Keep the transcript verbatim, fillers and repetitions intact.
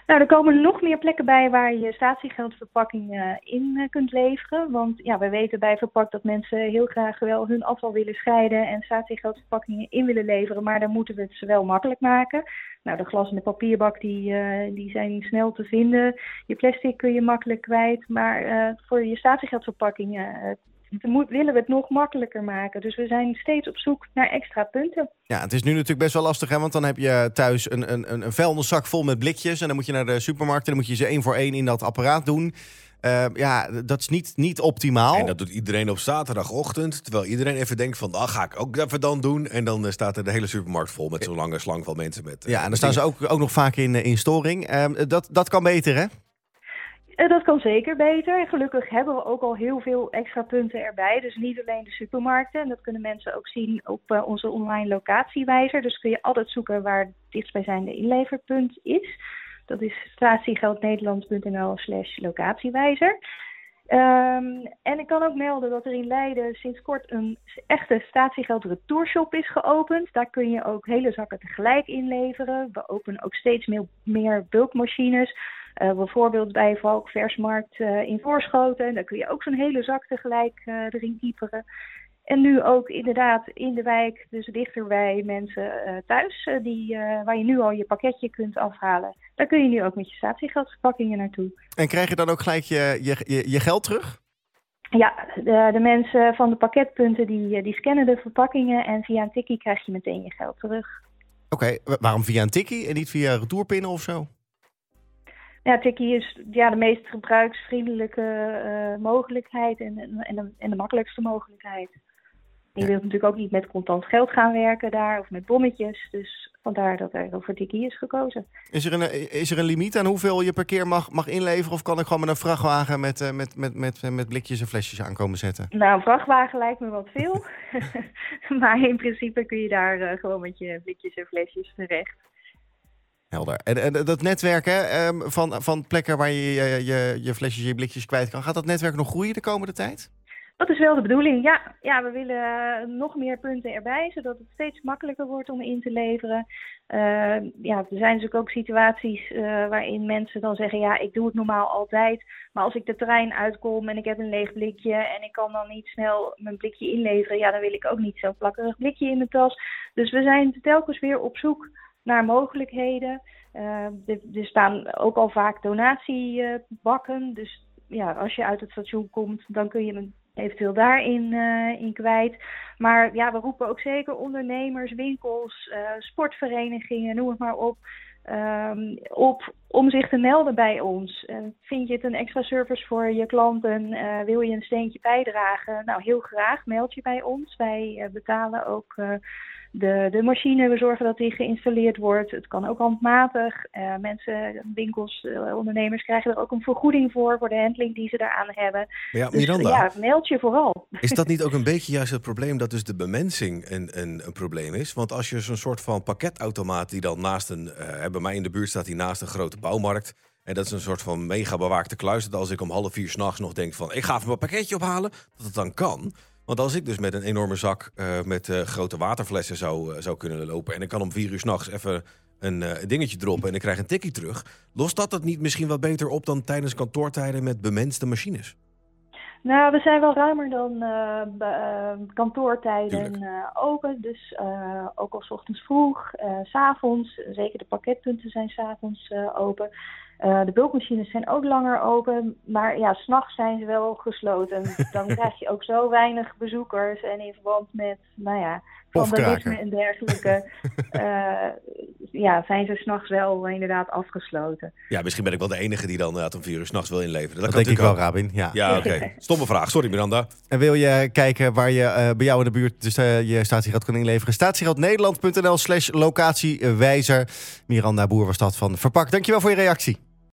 Nou, er komen nog meer plekken bij waar je statiegeldverpakkingen in uh, kunt leveren. Want ja, we weten bij Verpakt dat mensen heel graag wel hun afval willen scheiden en statiegeldverpakkingen in willen leveren. Maar dan moeten we het ze wel makkelijk maken. Nou, de glas en de papierbak die, uh, die zijn snel te vinden. Je plastic kun je makkelijk kwijt. Maar uh, voor je statiegeldverpakkingen uh, moet, willen we het nog makkelijker maken. Dus we zijn steeds op zoek naar extra punten. Ja, het is nu natuurlijk best wel lastig, hè? Want dan heb je thuis een, een, een vuilniszak vol met blikjes. En dan moet je naar de supermarkt en dan moet je ze één voor één in dat apparaat doen. Uh, ja, dat is niet, niet optimaal. En dat doet iedereen op zaterdagochtend. Terwijl iedereen even denkt van, ah, ga ik ook even dan doen. En dan uh, staat er de hele supermarkt vol met zo'n lange slang van mensen. Met, uh, ja, en dan staan ze ook, ook nog vaak in, in storing. Uh, dat, dat kan beter, hè? Uh, dat kan zeker beter. En gelukkig hebben we ook al heel veel extra punten erbij. Dus niet alleen de supermarkten. En dat kunnen mensen ook zien op uh, onze online locatiewijzer. Dus kun je altijd zoeken waar het dichtstbijzijnde inleverpunt is. Dat is statiegeldnederland.nl slash locatiewijzer. Um, en ik kan ook melden dat er in Leiden sinds kort een echte statiegeld retourshop is geopend. Daar kun je ook hele zakken tegelijk inleveren. We openen ook steeds meer, meer bulkmachines. Uh, bijvoorbeeld bij Valk Versmarkt uh, in Voorschoten. Daar kun je ook zo'n hele zak tegelijk uh, erin kieperen. En nu ook inderdaad in de wijk, dus dichter bij mensen uh, thuis, uh, die, uh, waar je nu al je pakketje kunt afhalen. Daar kun je nu ook met je statiegeldverpakkingen naartoe. En krijg je dan ook gelijk je, je, je, je geld terug? Ja, de, de mensen van de pakketpunten die, die scannen de verpakkingen en via een tikkie krijg je meteen je geld terug. Oké, okay, waarom via een tikkie en niet via retourpinnen of zo? Ja, tikkie is ja, de meest gebruiksvriendelijke uh, mogelijkheid en, en, de, en de makkelijkste mogelijkheid. Je ja. wilt natuurlijk ook niet met contant geld gaan werken daar of met bonnetjes. Dus vandaar dat er voor tikkie is gekozen. Is er een, is er een limiet aan hoeveel je per keer mag, mag inleveren? Of kan ik gewoon met een vrachtwagen met, uh, met, met, met, met blikjes en flesjes aankomen zetten? Nou, een vrachtwagen lijkt me wat veel. Maar in principe kun je daar uh, gewoon met je blikjes en flesjes terecht. Helder. En, en dat netwerk hè, um, van, van plekken waar je je, je je flesjes en je blikjes kwijt kan. Gaat dat netwerk nog groeien de komende tijd? Dat is wel de bedoeling, ja. Ja, we willen nog meer punten erbij, zodat het steeds makkelijker wordt om in te leveren. Uh, ja, er zijn natuurlijk ook situaties uh, waarin mensen dan zeggen, ja, ik doe het normaal altijd. Maar als ik de trein uitkom en ik heb een leeg blikje en ik kan dan niet snel mijn blikje inleveren, ja, dan wil ik ook niet zo'n plakkerig blikje in mijn tas. Dus we zijn telkens weer op zoek naar mogelijkheden. Uh, er, er staan ook al vaak donatiebakken. Dus ja, als je uit het station komt, dan kun je een eventueel daarin uh, in kwijt. Maar ja, we roepen ook zeker ondernemers, winkels, uh, sportverenigingen, noem het maar op, um, op om zich te melden bij ons. Uh, vind je het een extra service voor je klanten? Uh, wil je een steentje bijdragen? Nou, heel graag, meld je bij ons. Wij uh, betalen ook uh, de, de machine. We zorgen dat die geïnstalleerd wordt. Het kan ook handmatig. Uh, mensen, winkels, uh, ondernemers krijgen er ook een vergoeding voor, voor de handling die ze daaraan hebben. Ja, dus Miranda, ja, meld je vooral. Is dat niet ook een beetje juist het probleem dat dus de bemensing een, een, een probleem is? Want als je zo'n soort van pakketautomaat die dan naast een, uh, bij mij in de buurt staat, die naast een grote bouwmarkt. En dat is een soort van mega bewaakte kluis. Dat als ik om half vier 's nachts nog denk van, ik ga even mijn pakketje ophalen, dat het dan kan. Want als ik dus met een enorme zak uh, met uh, grote waterflessen zou, uh, zou kunnen lopen en ik kan om vier uur 's nachts even een uh, dingetje droppen en ik krijg een tikkie terug, lost dat het niet misschien wat beter op dan tijdens kantoortijden met bemenste machines? Nou, we zijn wel ruimer dan uh, be, uh, kantoortijden uh, open. Dus uh, ook al 's ochtends vroeg, uh, 's avonds. Zeker de pakketpunten zijn 's avonds uh, open. Uh, de bulkmachines zijn ook langer open. Maar ja, 's nachts zijn ze wel gesloten. Dan krijg je ook zo weinig bezoekers. En in verband met, nou ja, vandalisme en dergelijke. uh, ja, zijn ze 's nachts wel inderdaad afgesloten. Ja, misschien ben ik wel de enige die dan uh, om vier uur 's nachts wil inleveren. Dat, Dat kan denk ik wel, ook. Rabin. Ja, ja oké. Okay. Stomme vraag. Sorry, Miranda. En wil je kijken waar je uh, bij jou in de buurt dus, uh, je statiegeld kan inleveren? statiegeldnederland.nl slash locatiewijzer. Miranda Boer was dat van Verpakt. Dankjewel voor je reactie.